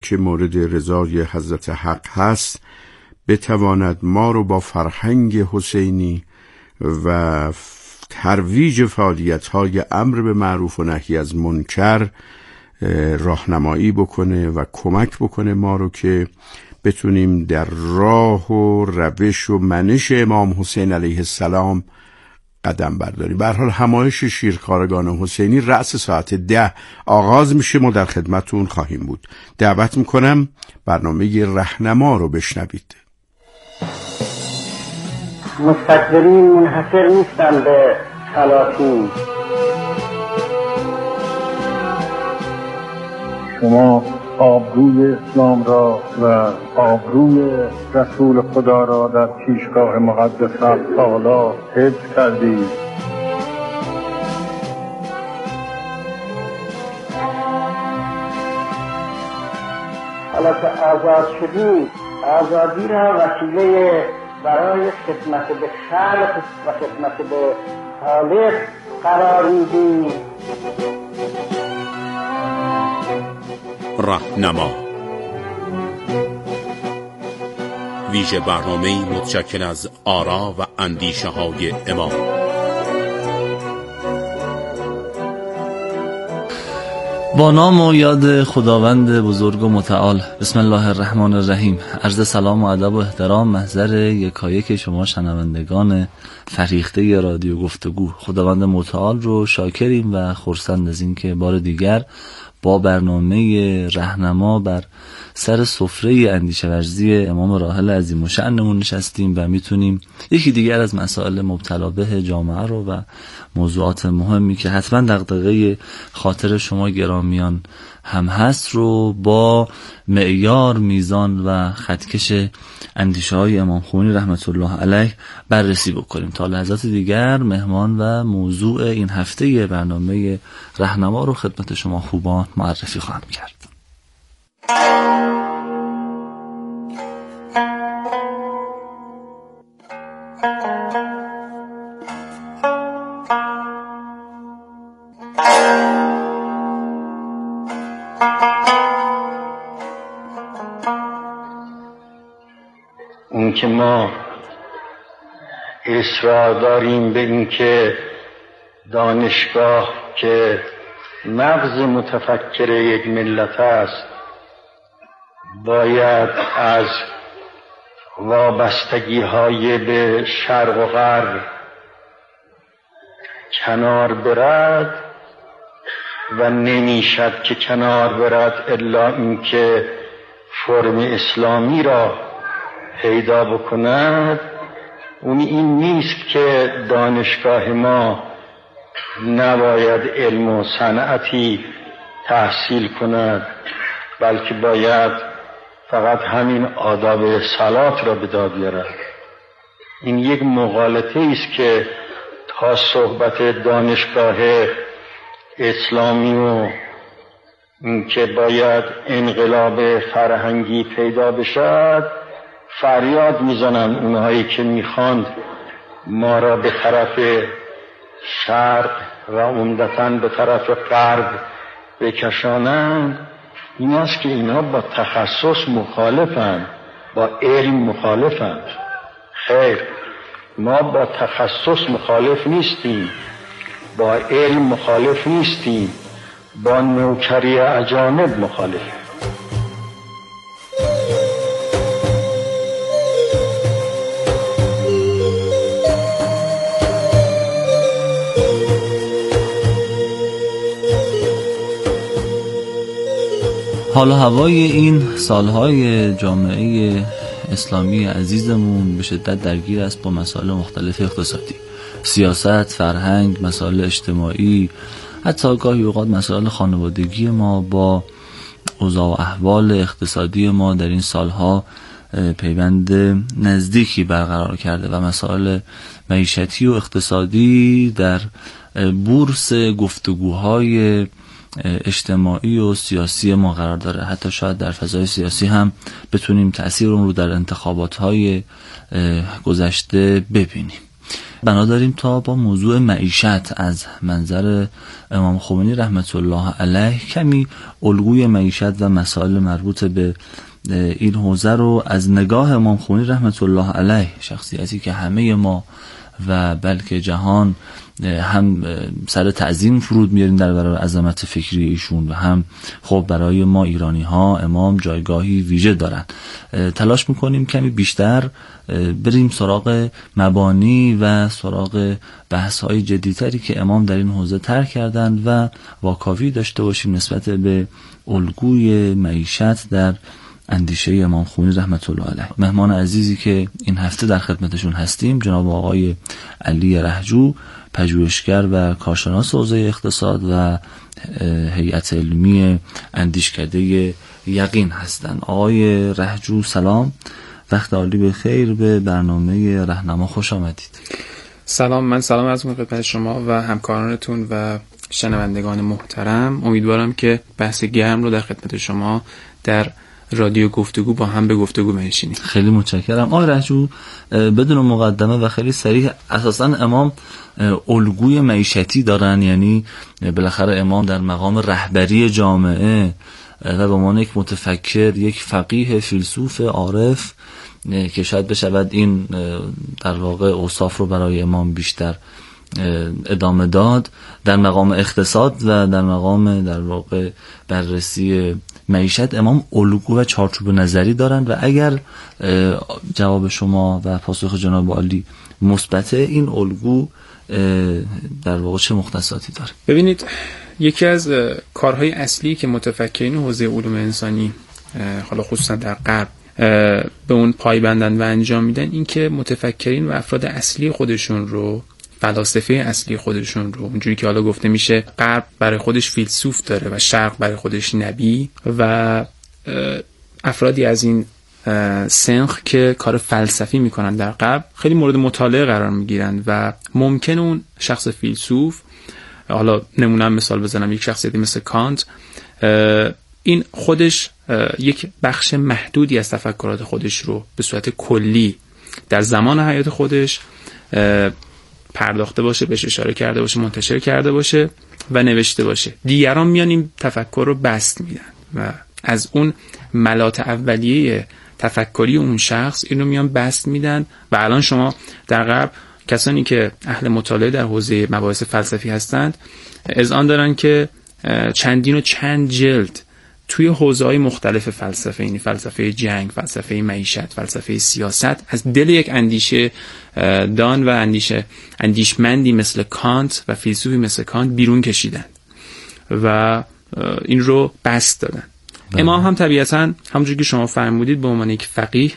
که مورد رضای حضرت حق هست بتواند ما رو با فرهنگ حسینی و ترویج فعالیت‌های امر به معروف و نهی از منکر راهنمایی بکنه و کمک بکنه ما رو که بتونیم در راه و روش و منش امام حسین علیه السلام قدم برداریم. به هر حال همایش شیرخوارگان حسینی رأس ساعت 10 آغاز میشه. ما در خدمتون خواهیم بود. دعوت میکنم برنامه رهنما رو بشنوید. مستکبرین منحصر نیستن به سلاطین. شما آبروی اسلام را و آبروی رسول خدا را در پیشگاه مقدس تعالی حفظ کردید. حالا که آزاد شدید، آزادی را وسیله برای خدمت به خلق و خدمت به خالق قرار میدید. رهنما، ویژه برنامه‌ای متشکل از آرا و اندیشه های امام. با نام و یاد خداوند بزرگ و متعال. بسم الله الرحمن الرحیم. عرض سلام و ادب و احترام محضر یکایک شما شنوندگان فریخته رادیو گفتگو. خداوند متعال رو شاکریم و خرسند از این که بار دیگر با برنامه رهنما بر سر سفره اندیشه ورزی امام راحل عظیم الشأنمون نشستیم و میتونیم یکی دیگر از مسائل مبتلا به جامعه رو و موضوعات مهمی که حتما دغدغه خاطر شما گرامیان هم هست رو با معیار، میزان و خطکش اندیشه های امام خمینی رحمت الله علیه بررسی بکنیم. تا لحظات دیگر مهمان و موضوع این هفته برنامه رهنما رو خدمت شما خوبان معرفی خواهم کرد. اون که ما اصرار داریم به این که دانشگاه که مغز متفکر یک ملت است باید از وابستگی‌های به شرق و غرب کنار برد و نمیشد که کنار برد الا اینکه فرم اسلامی را پیدا بکند. اون این نیست که دانشگاه ما نباید علم و صنعتی تحصیل کند، بلکه باید فقط همین آداب صلات را به داد بیارد. این یک مغالطه است که تا صحبت دانشگاه اسلامی و اینکه باید انقلاب فرهنگی پیدا بشد فریاد میزنن اونهایی که میخواند ما را به طرف شرق و عمدتاً به طرف غرب بکشانند. این است که اینا با تخصص مخالفند، با علم مخالفند. خیر، ما با تخصص مخالف نیستیم، با علم مخالف نیستیم، با نوکری اجانب مخالفیم. حال و هوای این سالهای جامعه اسلامی عزیزمون به شدت درگیر است با مسائل مختلف اقتصادی، سیاست، فرهنگ، مسائل اجتماعی، حتی گاهی اوقات مسائل خانوادگی ما با اوضاع و احوال اقتصادی ما در این سالها پیوند نزدیکی برقرار کرده و مسائل معیشتی و اقتصادی در بورس گفتگوهای اجتماعی و سیاسی ما قرار داره. حتی شاید در فضای سیاسی هم بتونیم تأثیر اون رو در انتخابات‌های گذشته ببینیم. بنا داریم تا با موضوع معیشت از منظر امام خمینی رحمت الله علیه کمی الگوی معیشت و مسائل مربوط به این حوزه رو از نگاه امام خمینی رحمت الله علیه، شخصیتی که همه ما و بلکه جهان هم سر تعظیم فرود میاریم در برابر عظمت فکری ایشون و هم خب برای ما ایرانی ها امام جایگاهی ویژه دارن. تلاش میکنیم کمی بیشتر بریم سراغ مبانی و سراغ بحث های جدیتری که امام در این حوزه طرح کردن و واکاوی داشته باشیم نسبت به الگوی معیشت در اندیشه امام خمینی رحمت الله علیه. مهمان عزیزی که این هفته در خدمتشون هستیم جناب آقای علی رهجو، پژوهشگر و کارشناس حوزه اقتصاد و هیئت علمی اندیشکده یقین هستند. آقای رهجو سلام، وقت عالی به خیر، به برنامه راهنما خوش آمدید. سلام، من سلام عرض می‌کنم خدمت شما و همکارانتون و شنوندگان محترم. امیدوارم که بحث گرم رو در خدمت شما در رادیو گفتگو با هم به گفتگو بنشینیم. خیلی متشکرم. آقای رهجو، بدون مقدمه و خیلی صریح، اساساً امام الگوی معیشتی دارن، یعنی بالاخره امام در مقام رهبری جامعه و به عنوان یک متفکر، یک فقیه، فیلسوف، عارف که شاید بشود این در واقع اوصاف رو برای امام بیشتر ادامه داد، در مقام اقتصاد و در مقام در واقع بررسی معیشت امام الگو و چارچوب نظری دارن و اگر جواب شما و پاسخ جناب عالی مثبته، این الگو در واقع چه مختصاتی داره؟ ببینید، یکی از کارهای اصلی که متفکرین حوزه علوم انسانی حالا خصوصا در غرب به اون پایبندن و انجام میدن این که متفکرین و افراد اصلی خودشون رو، فلاسفه اصلی خودشون رو، اونجوری که حالا گفته میشه غرب برای خودش فیلسوف داره و شرق برای خودش نبی، و افرادی از این سنخ که کار فلسفی میکنن در غرب خیلی مورد مطالعه قرار میگیرن و ممکن اون شخص فیلسوف، حالا نمونم مثال بزنم، یک شخصیتی مثل کانت، این خودش یک بخش محدودی از تفکرات خودش رو به صورت کلی در زمان حیات خودش پرداخته باشه، بهش اشاره کرده باشه، منتشر کرده باشه و نوشته باشه. دیگران میان این تفکر رو بسط میدن و از اون ملات اولیه تفکری اون شخص اینو میان بسط میدن و الان شما در غرب کسانی که اهل مطالعه در حوزه مباحث فلسفی هستند اذعان دارن که چندین و چند جلد توی حوزه‌های مختلف فلسفه، یعنی فلسفه جنگ، فلسفه معیشت، فلسفه سیاست، از دل یک اندیشه دان و اندیشمندی مثل کانت و فیلسوفی مثل کانت بیرون کشیدن و این رو بسط دادن. امام هم طبیعتاً همونجوری که شما فرمودید به عنوان یک فقیه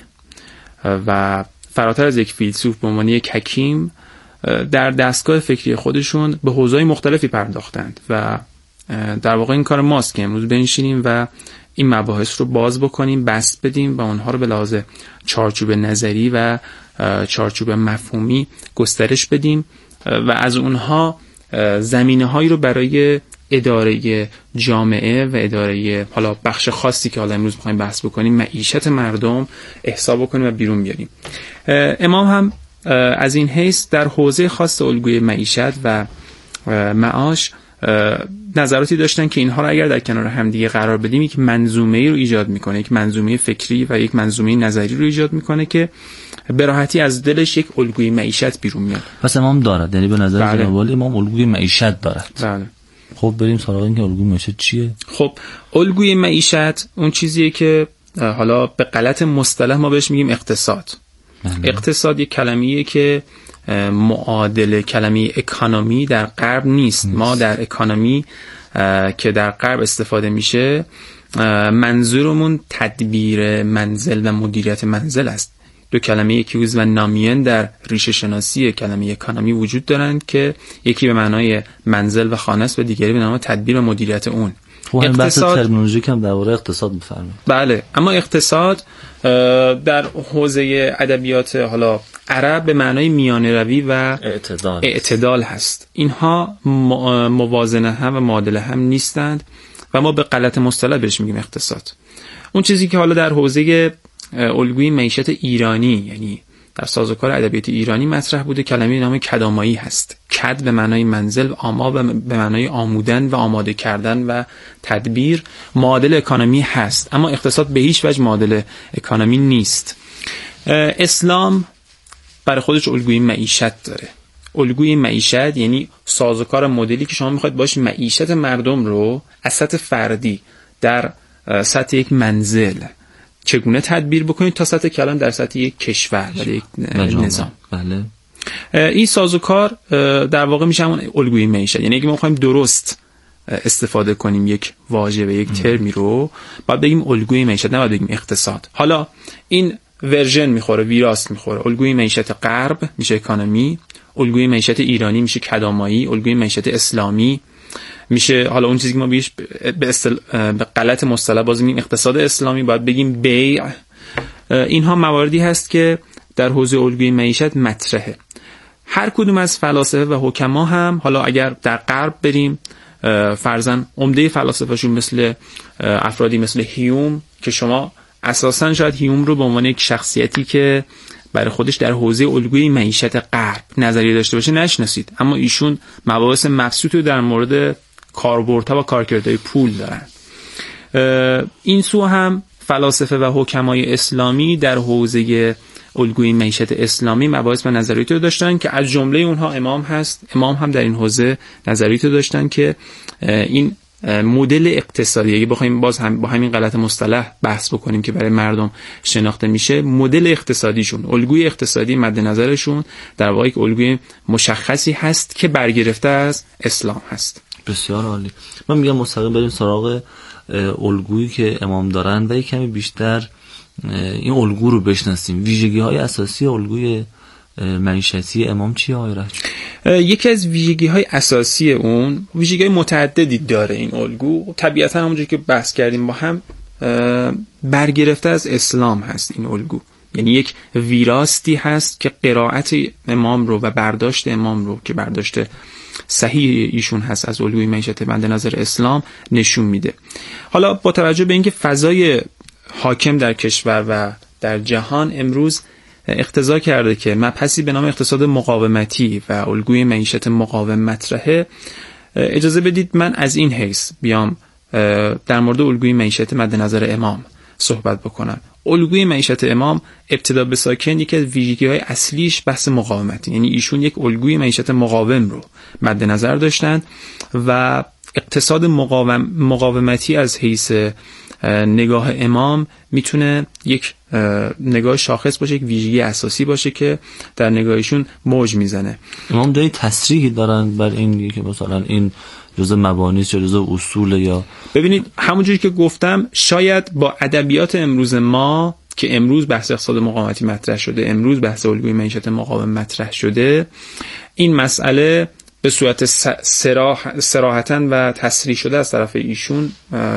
و فراتر از یک فیلسوف به عنوان یک حکیم در دستگاه فکری خودشون به حوزه‌های مختلفی پرداختند و در واقع این کار ماست که امروز بنشینیم و این مباحث رو باز بکنیم، بسط بدیم و اونها رو به لحاظ چارچوب نظری و چارچوب مفهومی گسترش بدیم و از اونها زمینه‌هایی رو برای اداره جامعه و اداره حالا بخش خاصی که حالا امروز می‌خوایم بحث بکنیم، معیشت مردم، احساب بکنیم و بیرون بیاریم. امام هم از این حیث در حوزه خاص الگوی معیشت و معاش نظراتی داشتن که اینها رو اگر در کنار هم دیگه قرار بدیم یک منظومه‌ای رو ایجاد میکنه، یک منظومه فکری و یک منظومه نظری رو ایجاد میکنه که به راحتی از دلش یک الگوی معیشت بیرون میاد. پس امام دارد، یعنی به نظر جناب عالی امام الگوی معیشت دارد. بله. خب بریم سراغ این که الگوی معیشت چیه؟ خب الگوی معیشت اون چیزیه که حالا به غلط مصطلح ما بهش میگیم اقتصاد. اقتصاد یک کلمه‌ایه که معادل کلمه اکانومی در غرب نیست. ما در اکانومی که در غرب استفاده میشه منظورمون تدبیر منزل و مدیریت منزل است. دو کلمه کیوز و نامین در ریشه شناسی کلمه اکانومی وجود دارند که یکی به معنای منزل و خانه است و دیگری به معنای تدبیر و مدیریت اون. اقتصاد ترمینولوژیک هم درباره اقتصاد می‌فرمایید. بله، اما اقتصاد در حوزه ادبیات حالا عرب به معنای میانه روی و اعتدال هست. اینها موازنه هم و معادل هم نیستند و ما به غلط مصطلح بهش میگیم اقتصاد. اون چیزی که حالا در حوزه الگوی معیشت ایرانی، یعنی در سازوکار ادبیات ایرانی مطرح بوده کلمه نام کدامایی هست. کد به معنای منزل، آما به معنای آمودن و آماده کردن و تدبیر. معادل اکانومی هست، اما اقتصاد به هیچ وجه معادل اکانومی نیست. اسلام برای خودش الگوی معیشت داره. الگوی معیشت یعنی سازوکار مدلی که شما میخواید باش معیشت مردم رو از سطح فردی در سطح یک منزل چگونه تدبیر بکنید تا سطح کلان در سطح یک کشور و یک نظام. بله. این سازوکار در واقع میشه همون الگوی معیشت. یعنی اگه ما بخوایم درست استفاده کنیم یک واژه و یک ترمی رو، باید بگیم الگوی معیشت، نباید بگیم اقتصاد. حالا این ورژن میخوره، ویراست میخوره. الگوی معیشت غرب میشه اکانومی، الگوی معیشت ایرانی میشه کدامایی، الگوی معیشت اسلامی میشه، حالا اون چیزی که ما به غلط مصطلح باز میگیم اقتصاد اسلامی، باید بگیم بیع. اینها مواردی هست که در حوزه الگوی معیشت مطرحه. هر کدوم از فلاسفه و حکما هم، حالا اگر در غرب بریم، فرضاً عمده فلاسفه‌شون مثل افرادی مثل هیوم که شما اساساً شاید هیوم رو به عنوان یک شخصیتی که برای خودش در حوزه الگوی معیشت غرب نظریه داشته باشه نشناسید، اما ایشون مباحث مبسوط رو در مورد کاربردها و کارکردهای پول دارن. این سو هم فلاسفه و حکمای اسلامی در حوزه الگوی معیشت اسلامی مباحث و نظریاتی رو داشتن که از جمله اونها امام هست. امام هم در این حوزه نظریاتی رو داشتن که این مدل اقتصادی، اگه بخوایم باز هم با همین غلط مصطلح بحث بکنیم که برای مردم شناخته میشه، مدل اقتصادیشون، الگوی اقتصادی مد نظرشون در واقع یک الگوی مشخصی هست که برگرفته از اسلام هست. بسیار عالی. من میگم مستقیم بریم سراغ الگویی که امام دارن و یک کمی بیشتر این الگو رو بشناسیم. ویژگی‌های اساسی الگوی معیشتی امام چیه آقای رهجو؟ یکی از ویژگی‌های اساسی اون، ویژگی‌های متعددی داره این الگو، طبیعتاً همونجوری که بحث کردیم با هم برگرفته از اسلام هست. این الگو یعنی یک ویراستی هست که قرائت امام رو و برداشت امام رو که برداشت صحیح ایشون هست از الگوی معیشت بنده نظر اسلام نشون میده. حالا با توجه به اینکه فضای حاکم در کشور و در جهان امروز اقتضا کرده که مبحثی به نام اقتصاد مقاومتی و الگوی معیشت مقاوم مطرحه، اجازه بدید من از این حیث بیام در مورد الگوی معیشت مد نظر امام صحبت بکنم. الگوی معیشت امام ابتدا به ساکن یکی از ویژگی‌های اصلیش بحث مقاومت، یعنی ایشون یک الگوی معیشت مقاوم رو مد نظر داشتند و اقتصاد مقاومتی از حیث نگاه امام میتونه یک نگاه شاخص باشه، یک ویژگی اساسی باشه که در نگاهشون موج میزنه. امام داری تصریحی دارن بر این که مثلا این جزء مبانی یا جزء اصول، یا ببینید همونجوری که گفتم شاید با ادبیات امروز ما که امروز بحث اقتصاد مقاومتی مطرح شده، امروز بحث الگوی معیشت مقاوم مطرح شده، این مسئله به صورت صراحتاً و تصریح شده از طرف ایشون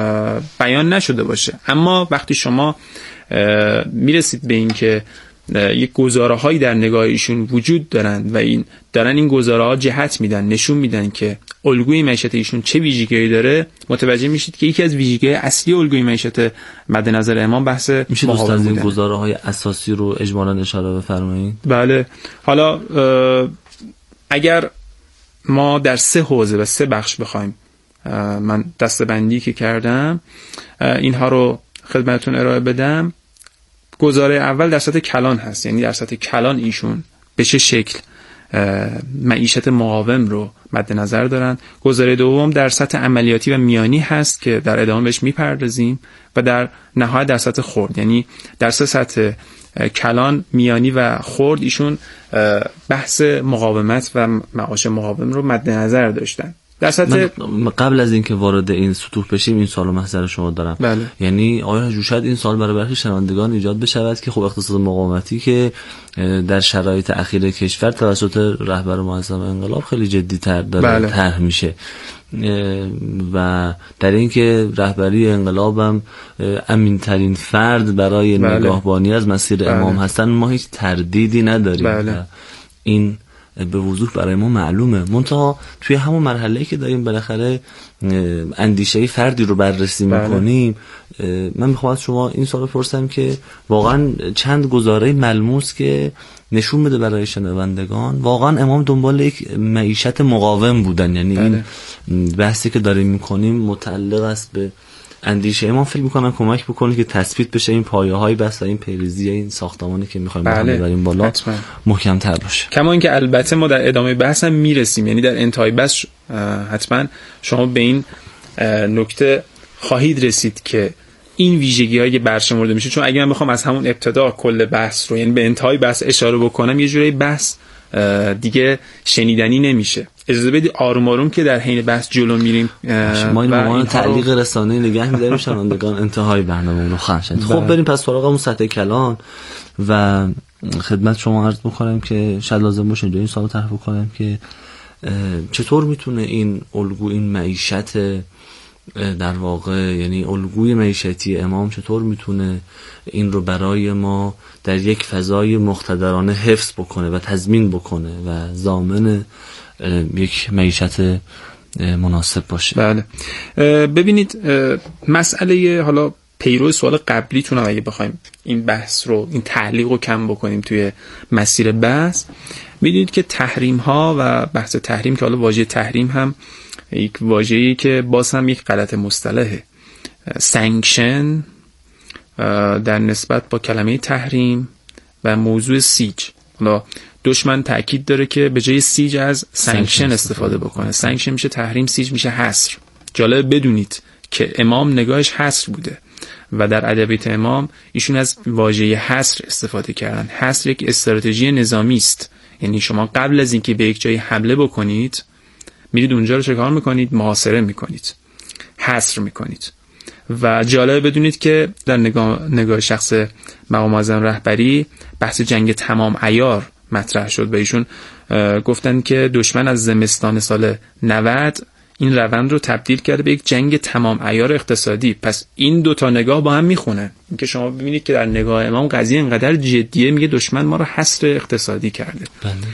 بیان نشده باشه. اما وقتی شما میرسید به این که یک گزاره‌هایی در نگاه ایشون وجود دارند و این گزاره‌ها جهت میدن، نشون میدن که الگوی معیشت ایشون چه ویژگی‌هایی داره، متوجه میشید که یکی از ویژگی‌های اصلی الگوی معیشت مد نظر امام بحث میشه دوست از این گزاره‌های اساسی رو اجمالاً اشاره بفرمایید؟ بله. حالا اگر ما در 3 حوزه و 3 بخش بخوایم، من دسته‌بندی که کردم اینها رو خدمتتون ارائه بدم. گزاره اول در سطح کلان هست، یعنی در سطح کلان ایشون به چه شکل معیشت مقاوم رو مد نظر دارن. گزاره دوم در سطح عملیاتی و میانی هست که در ادامه بهش میپردازیم، و در نهایت در سطح خرد، یعنی در 3 سطح کلان، میانی و خرد ایشون بحث مقاومت و معاش مقاوم رو مد نظر داشتن. در سطح قبل از اینکه وارد این سطوح بشیم این سوالو محضر شما دارم. بله. یعنی آیا شاید این سوال برای برخی شنوندگان ایجاد بشود که خب اقتصاد مقاومتی که در شرایط اخیر کشور توسط رهبر معظم انقلاب خیلی جدی‌تر داره طرح میشه و در اینکه رهبری انقلابم امین‌ترین فرد برای نگاهبانی از مسیر امام هستن، ما هیچ تردیدی نداریم. بله. این به وضوح برای ما معلومه. منتها توی همون مرحله‌ای که داریم بالاخره اندیشه فردی رو بررسی میکنیم، من میخوام از شما این سوال بپرسم که واقعا چند گزاره ملموس که نشون بده برای شنوندگان واقعا امام دنبال یک معیشت مقاوم بودن. یعنی این بحثی که داریم میکنیم متعلق است به اندیشه امام، فکر میکنم کمک بکنه که تثبیت بشه این پایه‌های بحث و این پیریزی این ساختمانی که میخوایم ببریم بالا محکم‌تر باشه. کما اینکه البته ما در ادامه بحث هم میرسیم، یعنی در انتهای بحث حتما شما به این نکته خواهید رسید که این ویژگی‌هایی که برشمرده میشه، چون اگه من بخوام از همون ابتدا کل بحث رو، یعنی به انتهای بحث اشاره بکنم، یه جوری بحث دیگه شنیدنی نمیشه. اجازه بدید آروم آروم که در حین بحث جلو میریم. ما این موضوع تعلیق رسانه‌ای نگه می‌داریم شنوندگان انتهای برنامه رو خواهند. خب بریم پس سراغ اون سطح کلان و خدمت شما عرض بکنم که شاید لازم باشه این سوال طرح بکنم که چطور میتونه این الگو، این معیشت در واقع، یعنی الگوی معیشتی امام چطور میتونه این رو برای ما در یک فضای مقتدرانه حفظ بکنه و تضمین بکنه و ضامن یک معیشت مناسب باشه. بله ببینید مسئله حالا پیرو سوال قبلیتون اگه بخوایم این بحث رو، این تعلیق رو کم بکنیم توی مسیر بحث، میدونید که تحریم ها و بحث تحریم که حالا واژه تحریم هم یک واژه‌ای که باز هم یک غلط مصطلحه. سانکشن در نسبت با کلمه تحریم و موضوع سیج، حالا دشمن تأکید داره که به جای سیج از سانکشن استفاده بکنه. سانکشن میشه تحریم، سیج میشه حصر. جالب بدونید که امام نگاهش حصر بوده و در ادبیات امام ایشون از واژه حصر استفاده کردن. حصر یک استراتژی نظامی است، یعنی شما قبل از اینکه به یک جای حمله بکنید میرید اونجا رو چه کار میکنید؟ محاصره میکنید، حصر میکنید. و جالب بدونید که در نگاه شخص مقام معظم رهبری بحث جنگ تمام عیار مطرح شد و ایشون گفتن که دشمن از زمستان سال 90 این روند رو تبدیل کرده به یک جنگ تمام عیار اقتصادی. پس این دوتا نگاه با هم میخونن. اینکه شما ببینید که در نگاه امام قضیه اینقدر جدیه، میگه دشمن ما رو حصر اقتصادی کرده.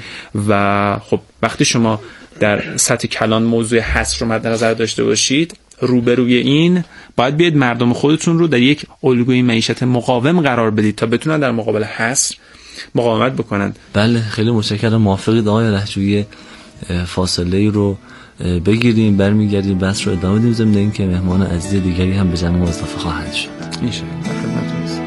و خب وقتی شما در سطح کلان موضوع حصر رو مد نظر داشته باشید، روبروی این باید بیاید مردم خودتون رو در یک الگوی معیشت مقاوم قرار بدید تا بتونن در مقابل حصر مقاومت بکنن. بله خیلی متشکرم. موافقید آقای رهجویی فاصله رو بگیریم، برمیگردیم بحث رو ادامه بدیم، ضمن اینکه مهمان عزیز دیگری هم به جمع ما اضافه خواهند شد. میشه در خدمتتون هستم.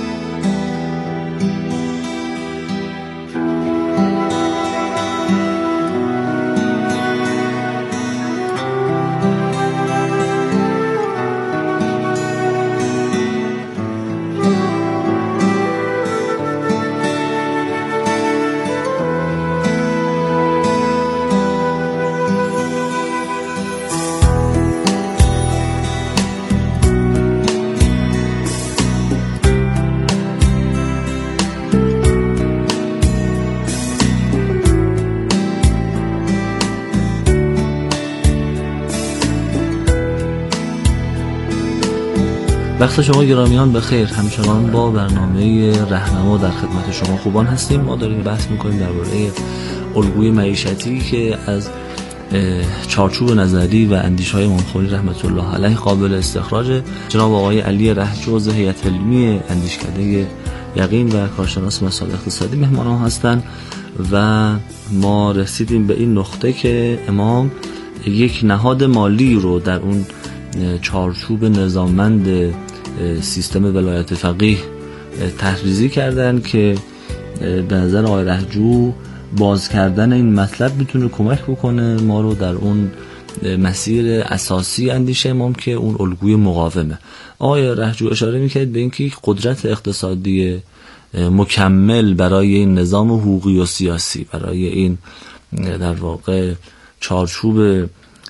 وقت شما گرامیان بخیر. همچنان با برنامه رهنما در خدمت شما خوبان هستیم. ما داریم بحث میکنیم درباره الگوی معیشتی که از چارچوب نظری و اندیشه‌های امام خمینی رحمت الله علیه قابل استخراج. جناب آقای علی رهجو عضو هیئت علمی اندیشکده یقین و کارشناس مسائل اقتصادی مهمان ما هستند و ما رسیدیم به این نقطه که امام یک نهاد مالی رو در اون چارچوب نظاممند سیستم ولایت فقیه تحریزی کردن که به نظر آقای رهجو باز کردن این مطلب میتونه کمک بکنه ما رو در اون مسیر اساسی اندیشه امام که اون الگوی مقاومه. آقای رهجو اشاره میکرد به اینکه قدرت اقتصادی مکمل برای این نظام حقوقی و سیاسی، برای این در واقع چارچوب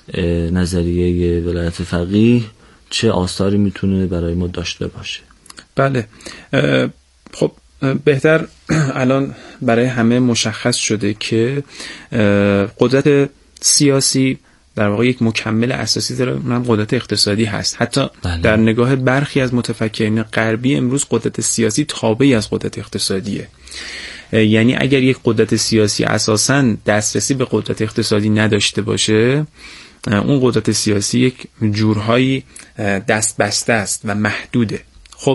نظریه ولایت فقیه چه آثاری میتونه برای ما داشته باشه؟ بله خب بهتر الان برای همه مشخص شده که قدرت سیاسی در واقع یک مکمل اساسی داره، اونم قدرت اقتصادی هست. حتی در نگاه برخی از متفکرین غربی امروز قدرت سیاسی تابعی از قدرت اقتصادیه. یعنی اگر یک قدرت سیاسی اساساً دسترسی به قدرت اقتصادی نداشته باشه، اون قدرت سیاسی یک جورهایی دست بسته است و محدوده. خب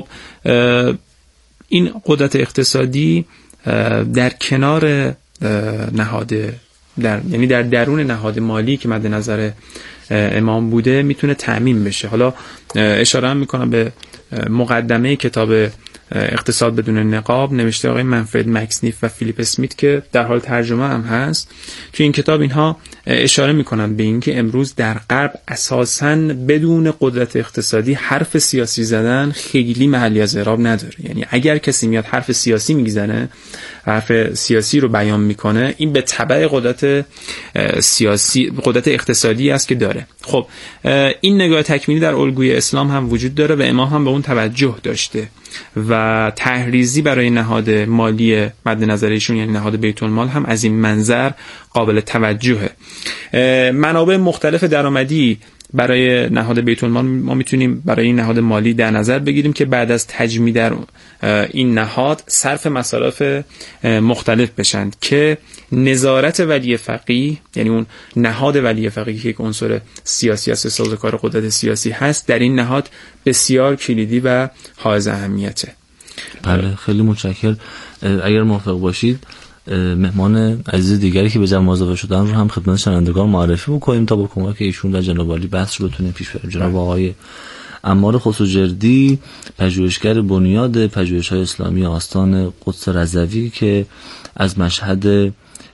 این قدرت اقتصادی در کنار نهاد یعنی در درون نهاد مالی که مد نظر امام بوده میتونه تأمین بشه. حالا اشاره هم میکنم به مقدمه کتاب اقتصاد بدون نقاب نوشته آقای منفرد مکسنیف و فیلیپ اسمیت که در حال ترجمه هم هست. توی این کتاب اینها اشاره میکنن به اینکه امروز در غرب اساساً بدون قدرت اقتصادی حرف سیاسی زدن خیلی محلی از اعراب نداره. یعنی اگر کسی میاد حرف سیاسی میزنه، حرف سیاسی رو بیان میکنه، این به تبع قدرت سیاسی، قدرت اقتصادی است که داره. خب این نگاه تکمیلی در الگوی اسلام هم وجود داره و امام هم به اون توجه داشته و تحریزی برای نهاد مالی مد نظرشون یعنی نهاد بیت المال هم از این منظر قابل توجهه. منابع مختلف درآمدی برای نهاد بیت المال ما میتونیم برای این نهاد مالی در نظر بگیریم که بعد از تجمیع در این نهاد صرف مصارف مختلف بشند که نظارت ولی فقیه، یعنی اون نهاد ولی فقیه که یک عنصر سیاسی است، سازوکار قدرت سیاسی هست، در این نهاد بسیار کلیدی و حائز اهمیته. بله خیلی متشکرم. اگر موافق باشید مهمان عزیز دیگری که به جمع اضافه شدن رو هم خدمت شنوندگان معرفی بکنیم تا با کمک ایشون و جناب عالی بحث رو بتونیم پیش بریم. جناب آقای عمار خسروجردی، پژوهشگر بنیاد پژوهش‌های اسلامی آستان قدس رضوی که از مشهد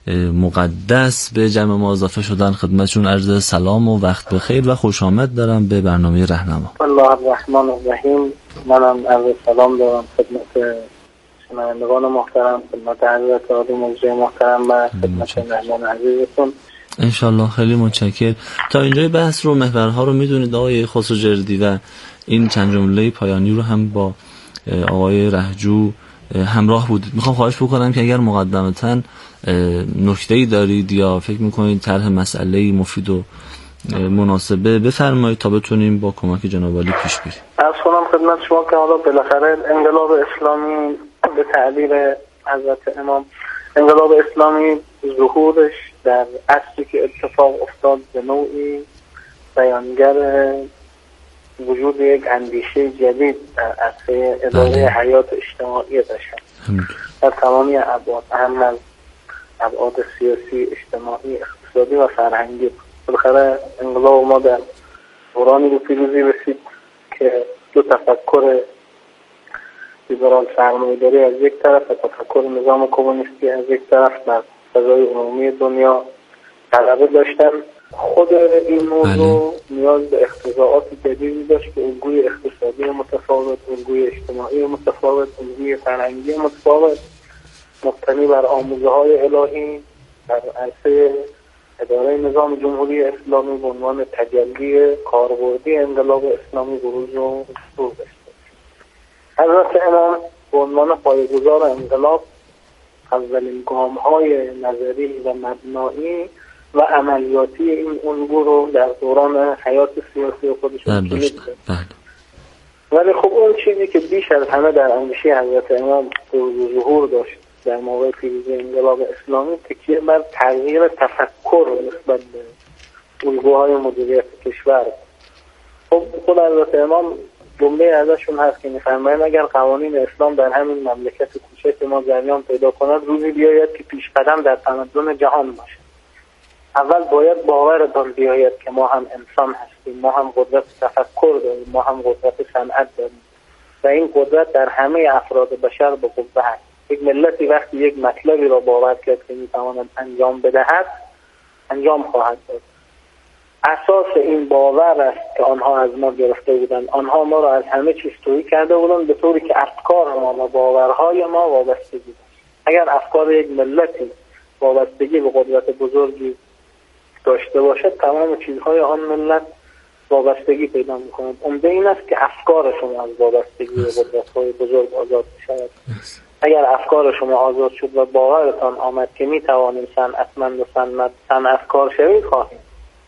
مقدس به جمع ما اضافه شدن، خدمتشون عرض سلام و وقت بخیر و خوش آمد دارم به برنامه رهنما. الله الرحمن الرحیم. منم عرض سلام دارم خدمت شنوندگان محترم، خدمت حضرت عالی مجری محترم و خدمت مهمان عزیزتون. انشالله. خیلی متشکرم. تا اینجای بحث رو محورها رو میدونید آقای خسروجردی و این چند جمله پایانی رو هم با آقای رهجو همراه بودید. میخوام خواهش بکنم که اگر مقدمتاً نکته‌ای دارید یا فکر میکنید طرح مسئله‌ای مفید و مناسبه بفرمایید تا بتونیم با کمک جناب عالی پیش بریم. عرض کنم خدمت شما که حالا بالاخره انقلاب اسلامی به تعبیر حضرت امام، انقلاب اسلامی ظهورش در عصری که اتفاق افتاد به نوعی بیانگر وجود یک اندیشه جدید در عرصه اداره حیات اجتماعی بشر در تمامی ابعاد، اهم از ابعاد سیاسی، اجتماعی، اقتصادی و فرهنگی. بالاخره انقلاب ما در دورانی به پیروزی رسید که دو تفکر لیبرال سرمایه‌داری از یک طرف و تفکر نظام کمونیستی از یک طرف در فضای عمومی دنیا غلبه داشتن. خود این موضوع نیاز به اقتضاعات جدیدی داشت که الگوی اقتصادی متفاوت، الگوی اجتماعی متفاوت، الگوی فرهنگی متفاوت مبتنی بر آموزه‌های الهی در عرصه اداره نظام جمهوری اسلامی به عنوان تجلی کاربردی انقلاب اسلامی بروز و ظهور داشت. حضرت امام به عنوان پایه‌گذار انقلاب اولین گام‌های نظری و مبنایی و عملیاتی این الگو رو در دوران حیات سیاسی خودشون کلید کرد. ولی خب اون چیزی که بیش از همه در اندیشه حضرت امام ظهور داشت در موقع پیروزی انقلاب اسلامی تکیه بر تغییر تفکر نسبت به الگوهای مدیریت کشور. خب خود حضرت امام جمله ازشون هست که می‌فرمایند اگر قوانین اسلام در همین مملکت کوچک ما جریان پیدا کند، روزی بیاید که پیش قدم در تمدن جهان باشد. اول باید باورتان بیاید که ما هم انسان هستیم، ما هم قدرت تفکر داریم، ما هم قدرت صنعت داریم و این قدرت در همه افراد بشر به قوه هست. یک ملتی وقتی یک مطلبی را باور کرد که میتواند انجام بدهد، انجام خواهد داد. اساس این باور است که آنها از ما گرفته بودند. آنها ما را از همه چیز تویی کرده بودند به طوری که افکار ما و باورهای ما وابستگی داشت. اگر افکار یک ملتی وابستگی به قدرت بزرگی داشته باشد، تمام چیزهای آن ملت وابستگی پیدا می‌کند. عمده این است که افکار شما از وابستگی به قدرت‌های بزرگ آزاد شود. اگر افکار شما آزاد شد و باورتان آمد که می‌توانیم صنعتمند و صنعتکار شوید، خواهیم.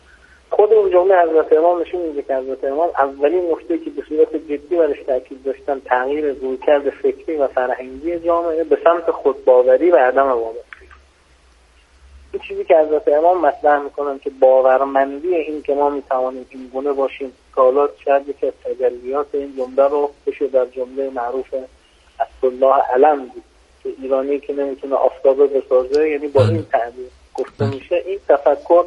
خود اون جمله حضرت امام نشون میده که حضرت امام اولین نکته که به صورت جدی برش تاکید داشتن تغییر رویکرد فکری و فرهنگی جامعه به سمت خودباوری و عدم وابستگی. این چیزی که حضرت امام مطرح میکنن که باورمندی این که ما میتوانیم این گونه باشیم که حالا شاید یکی از تجلیات این جمله رو بشه در جمله معروف الله علم بود که ایرانی که نمیتونه آفتابه بسازه، یعنی با این تعبیر گفته میشه. این تفکر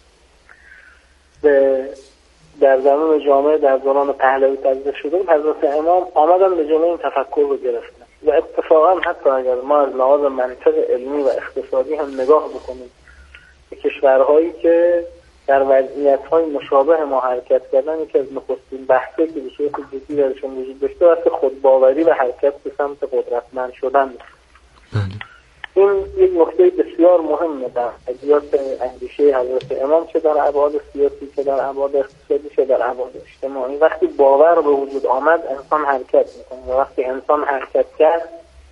در زمان جامعه در دوران پهلوی تجدید شده بود. حضرت امام آمدن به جلوی این تفکر رو گرفتن و اتفاقا حتی اگر ما از لحاظ منطق علمی و اقتصادی هم نگاه بکنیم به کشورهایی که در وضعیت‌های مشابه ما حرکت کردن، یکی از نخستین بحثی که به صورت جدی درشون وجود داشته واسه خودباوری و حرکت به سمت قدرتمند شدن. این یک نکته بسیار مهمه در حیات اندیشه حضرت امام، چه در ابعاد سیاسی، چه در ابعاد اقتصادی، چه در ابعاد اجتماعی. وقتی باور به وجود آمد انسان حرکت میکنه و وقتی انسان حرکت کرد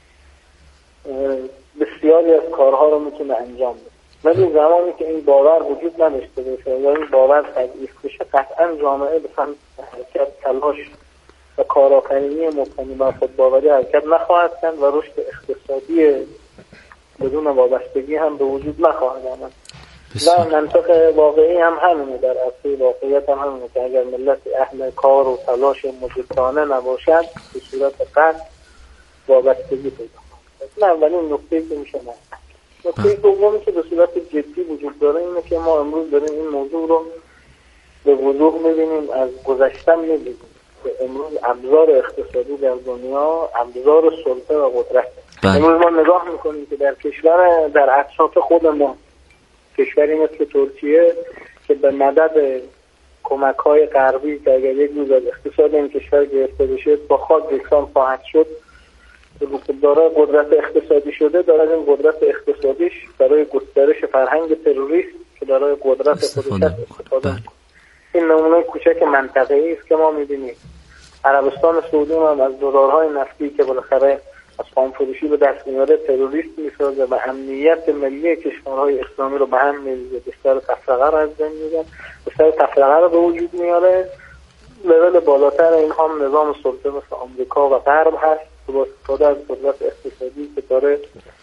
بسیاری از کارها رو میتونه انجام بده. ولی زمانی که این باور وجود نداشته باشه یا این باور تضعیف بشه، قطعا جامعه به سمت حرکت، تلاش و کارآفرینی مبتنی بر خودباوری حرکت نخواهد کرد و رشد اقتصادی بدون وابستگی هم به وجود نخواهد آمد. و منطق واقعی هم همینه، در اصل واقعیت هم همینه که اگر ملت اهل کار و تلاش مجدانه نباشد به صورت قطع وابستگی پیدا خواهد. این اولین نکته‌ای که میشه نکته دومی که به صورت جدی وجود داره اینه که ما امروز داریم این موضوع رو به وضوح می‌بینیم، از گذشته می‌بینیم که امروز ابزار اقتصادی در دنیا ابزار سلطه و قدرت. امروز ما نگاه می‌کنیم که در کشور در اطراف خود ما، کشوری مثل ترکیه که به مدد کمک‌های غربی که اگر یک روز از اقتصاد این کشور گرفته بشه با خاک یکسان خواهد شد، دارای قدرت اقتصادی شده، دارای این قدرت اقتصادیش برای گسترش فرهنگ تروریست که دارای قدرت خودش استفاده. این نمونه کوچک منطقه‌ای است که ما می‌بینیم. عربستان سعودی هم از دلارهای نفتی که بالاخره از خامفروشی به دست میاره تروریست میسازه و امنیت ملی کشورهای اسلامی رو به هم میریزه، بستر تفرقه رو از بین میبره، بستر تفرقه رو به وجود میاره. لول بالاتر این هم نظام سلطه مثل آمریکا و غرب هست که با استفاده از قدرت اقتصادی که داره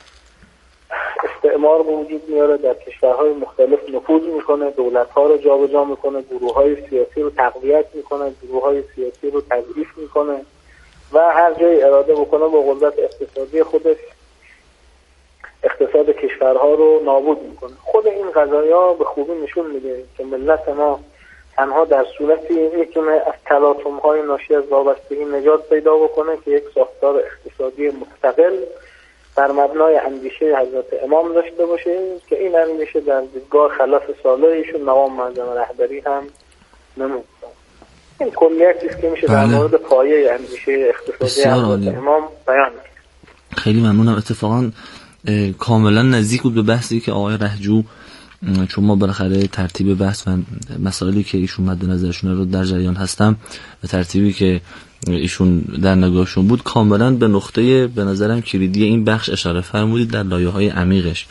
استعمار به وجود میاره، در کشورهای مختلف نفوذ میکنه، دولت‌ها رو جابجا میکنه، گروه‌های سیاسی رو تقویت میکنه، گروه‌های سیاسی رو تضعیف میکنه و هر جای اراده بکنه با قدرت اقتصادی خودش اقتصاد کشورها رو نابود میکنه. خود این قضایا به خوبی نشون میده که ملت ما تنها در صورتی میتونه از تلاطم‌های ناشی از وابستگی نجات پیدا بکنه که یک ساختار اقتصادی مستقل بر مبنای اندیشه حضرت امام داشته باشه که این اندیشه در دیدگاه خلف صالح ایشون نوام معظم رهبری هم نمود. این کلیتی است که میشه در مورد پایه اندیشه اقتصادی حضرت امام بیان کرد. خیلی ممنونم. اتفاقا کاملا نزدیک بود به بحثی که آقای رهجو، چون ما بالاخره ترتیب بحث و مسائلی که ایشون مد نظرشون رو در جریان هستم به ترتیبی که ایشون در نگاهشون بود کاملا به نقطه به نظرم کلیدی این بخش اشاره فرمودید در لایه‌های عمیقش.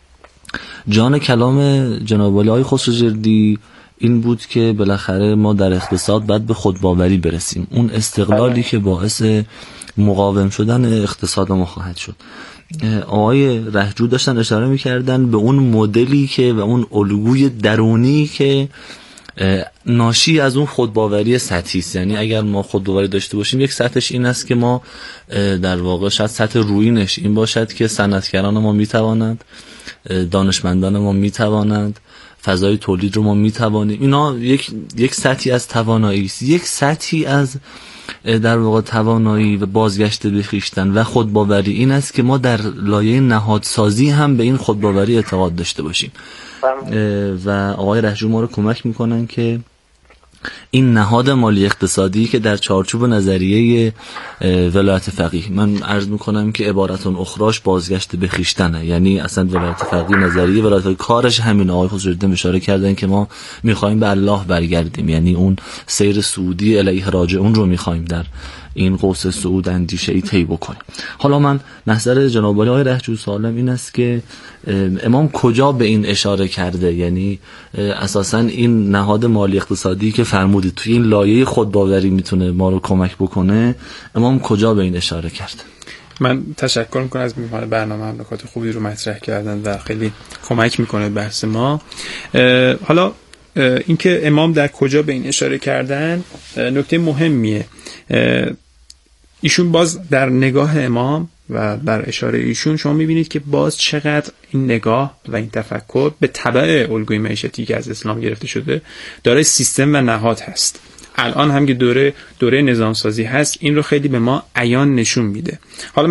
جان کلام جناب عالی آقای خسروجردی این بود که بالاخره ما در اقتصاد باید به خودباوری برسیم، اون استقلالی که باعث مقاوم شدن اقتصاد ما خواهد شد. آقای رهجو داشتن اشاره می‌کردن به اون مدلی که و اون الگوی درونی که ناشی از اون خودباوری سطحی است. یعنی اگر ما خودباوری داشته باشیم یک سطحش این است که ما در واقع شاید سطح رویینش این باشد که صنعتگران ما میتوانند، دانشمندان ما میتوانند، فضای تولید رو ما میتوانیم. اینا یک سطحی از توانایی است، یک سطحی از در واقع توانایی و بازگشت به خویشتن و خودباوری این است که ما در لایه نهادسازی هم به این خودباوری اعتقاد داشته باشیم و آقای رهجو ما رو کمک میکنن که این نهاد مالی اقتصادی که در چارچوب نظریه ولایت فقیه، من عرض میکنم که عبارتون اخراش بازگشت به خویشتنه. یعنی اصلا ولایت فقیه، نظریه ولایت کارش همین. آقای خسروالدین اشاره کردن که ما میخوایم به الله برگردیم، یعنی اون سیر سعودی الیه راجعون رو میخوایم در این قوس صعود اندیشه‌ای طی بکنیم. حالا من نظر جناب عالی آقای رهجو سالم این است که امام کجا به این اشاره کرده؟ یعنی اساساً این نهاد مالی اقتصادی که فرمودید توی این لایه خودباوری میتونه ما رو کمک بکنه، امام کجا به این اشاره کرده؟ من تشکر میکنم از میهمان برنامه، نکات خوبی رو مطرح کردن و خیلی کمک میکنه بحث ما. حالا اینکه امام در کجا به این اشاره کردن نکته مهمیه. ایشون باز در نگاه امام و در اشاره ایشون شما میبینید که باز چقدر این نگاه و این تفکر به تبع الگوی معیشتی که از اسلام گرفته شده داره سیستم و نهاد هست. الان هم که دوره نظام سازی هست این رو خیلی به ما عیان نشون میده. حالا